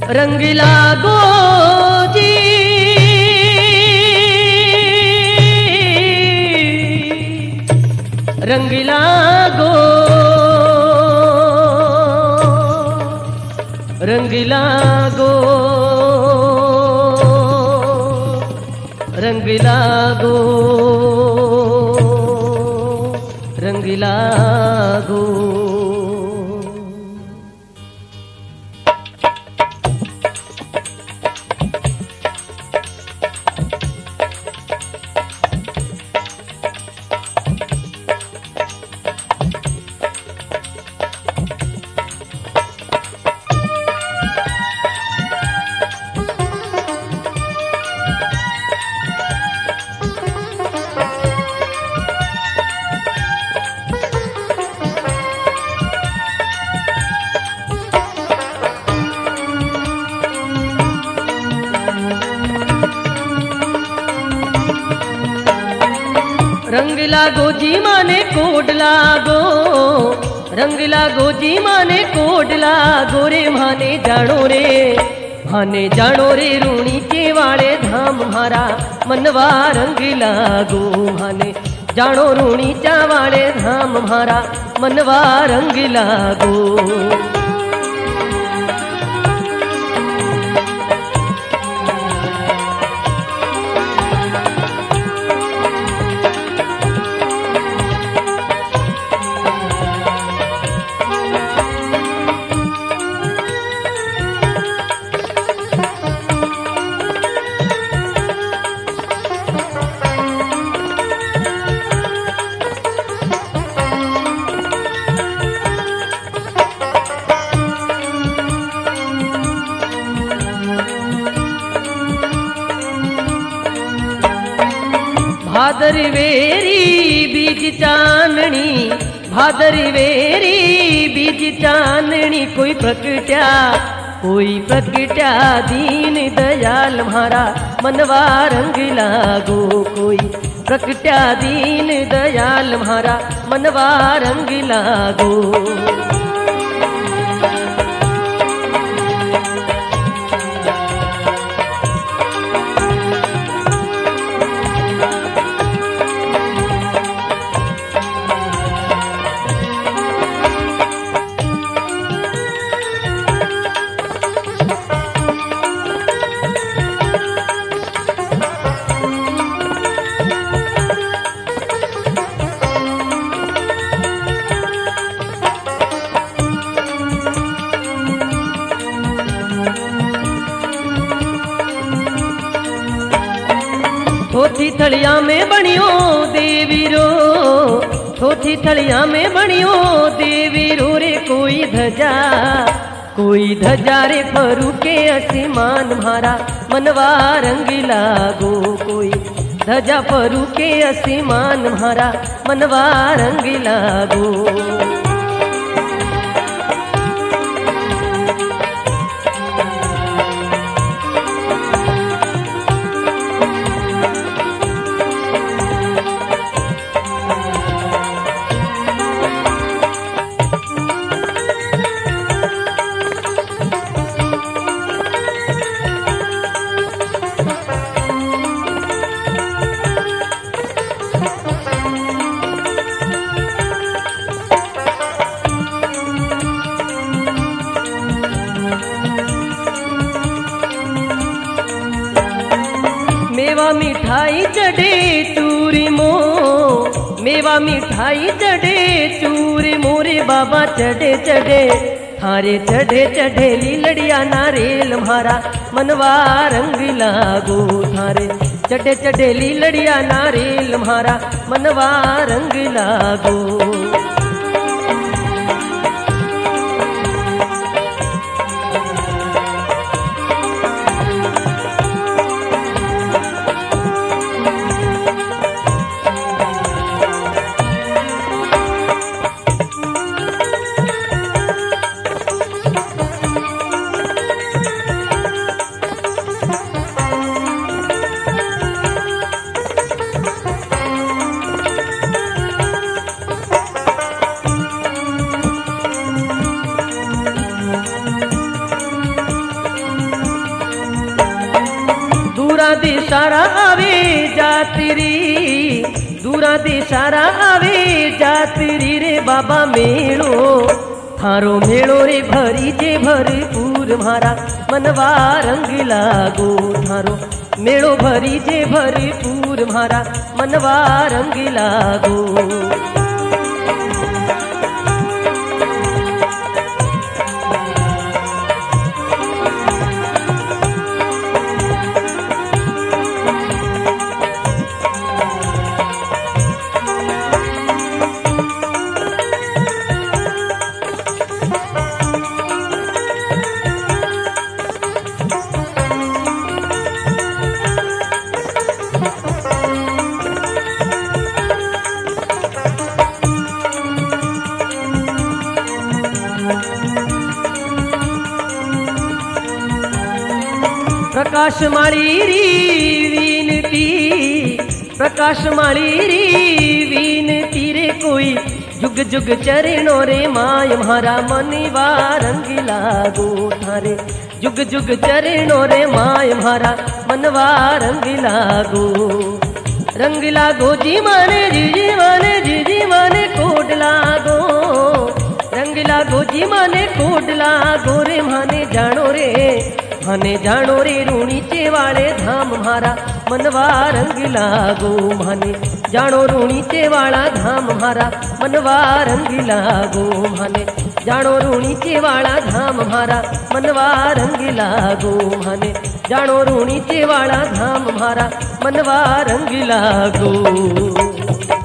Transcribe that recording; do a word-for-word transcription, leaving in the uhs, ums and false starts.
रंगीला गोजी रंगीला गो रंगीला गो रंगीला गो रंगीला गो रंगीला गोजी माने कोड लागो रंगीला गोजी माने कोड लागो रे माने जानो रे माने जानो रे रूणी के वाले धाम मारा मनवा रंगीला गो माने जानो रूणी चा वाले धाम मारा मनवा रंगीला गो भादरी वेरी बीज चाननी भादरी वेरी बीज चाननी कोई प्रकट्या कोई प्रकट्या दीन दयाल म्हारा मनवा रंगीला गो कोई प्रकट्या दीन दयाल म्हारा मनवा रंगीला गो थोथी थलिया में बनियो देवीरो थोथी थलिया में बनियो देवीरो रे कोई धजा कोई धजा रे फरू के आसमान म्हारा मनवा रंगीला गो कोई धजा फरू के आसमान म्हारा मनवा रंगीला गो मेवा मिठाई चढ़े चूरी मो मेवा मिठाई चढ़े चूरी मोरे बाबा चढ़े चढ़े थारे चढ़े चढ़े लीलड़िया नारेल म्हारा मनवा रंगीला गो थारे चढ़े चढ़े लीलड़िया नारेल म्हारा मनवा रंगीला गो दूरा दे सारा आवे जातरी, दूरा दे सारा आवे जातरी रे बाबा मेलो थारो मेलो रे भरी जे भरपूर मारा मनवा रंग लागो थारो मेलो भरी जे भरपूर मारा मनवा रंग लागो। प्रकाश माली री वीनती, प्रकाश माली री वीनती रे कोई जुग जुग चरणों रे माय म्हारा मनवा रंग लागो थारे जुग जुग चरणों रे माय म्हारा मनवा रंग लागो। रंग लागो जी माने जी जी माने जी जी माने कोड लागो, रंग लागो जी माने कोड लागो रे माने जानो रे माने जानो रे रूणीचे वाले धाम म्हारा मनवा रंग लागो, माने जानो रूणीचे वाला धाम म्हारा मनवा रंग लागो, माने जानो रूणीचे वाला धाम म्हारा मनवा रंग लागो, माने जानो रूणीचे वाला धाम म्हारा मनवा रंग लागो।